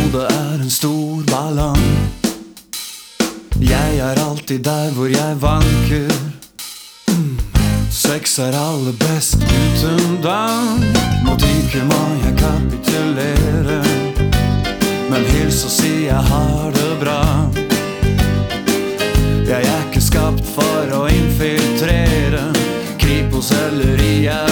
hodet en stor ballong. Jeg alltid der hvor jeg vanker. Sex aller best uten dang. Mot ikke må jeg kapitulere, men hils og si jeg har det bra. Jeg ikke skapt for å infiltrere Kripos eller IA